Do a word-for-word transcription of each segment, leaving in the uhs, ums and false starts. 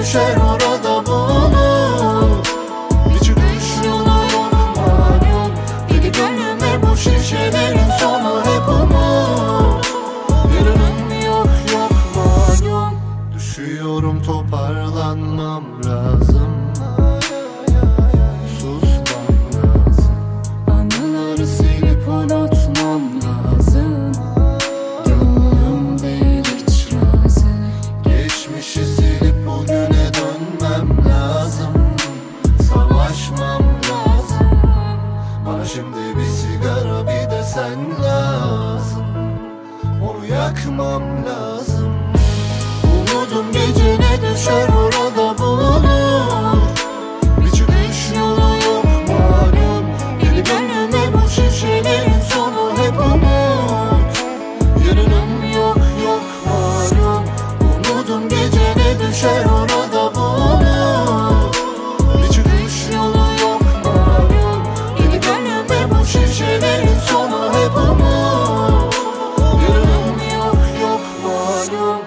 düşer orada bulur. Bir çıkış yolu yok malum. Deli gönlüme bu şişelerin sonu hep umut. Yarınım yok yok malum. Düşüyorum, toparlanmam lazım. Susmam lazım. Anıları silip unutmam lazım. Gönlüm değil hiç razı. Geçmişi silip bugüne dönmem lazım. Savaşmam lazım. Bana şimdi bir sigara, bir de sen lazım. Onu yakmam lazım. Umudum gecene düşer orada bulunur. Bir çıkış yolu yok malum. Deli gönlüme bu şişelerin sonu hep umut. Yarınım yok yok malum. Umudum gecene düşer orada bulunur. Bir çıkış yolu yok malum. Deli gönlüme bu şişelerin sonu hep umut. Yarınım yok yok malum.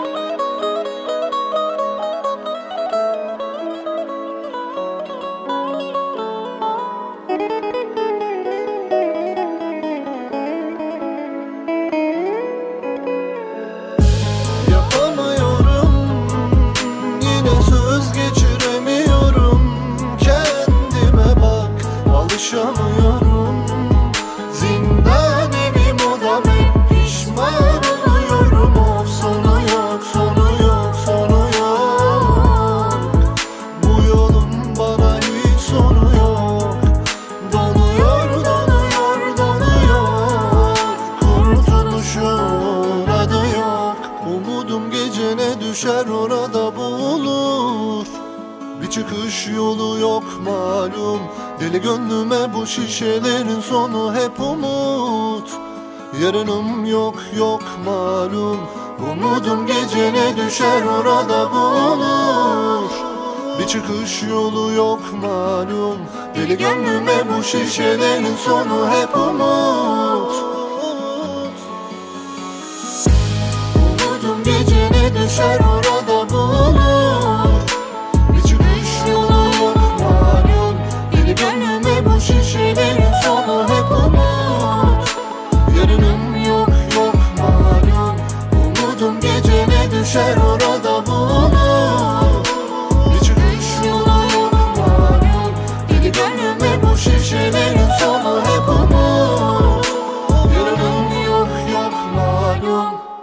Yapamıyorum, yine söz geçiremiyorum. Kendime bak, alışamıyorum. Zindan evim odam, hep pişman oluyorum. Of, sonu yok, sonu yok, sonu yok. Bu yolun bana hiç sonu yok. Donuyor, donuyor, donuyor. Kurtuluşun adı yok. Umudum gecene düşer orada bulur. Bir çıkış yolu yok malum. Deli gönlüme bu şişelerin sonu hep umut. Yarınım yok yok malum. Umudum gecene düşer orada bulur. Bir çıkış yolu yok malum. Deli gönlüme bu şişelerin sonu hep umut. Umudum gecene düşer orada bulur. Bir çıkış yolu yok malum. Deli gönlüme bu şişelerin sonu hep umut. Yarınım yok yok malum. Umudum gecene düşer orada bulur. Bir çıkış yolu yok malum. Deli gönlüme bu şişelerin sonu hep umut. Yarınım yok yok malum.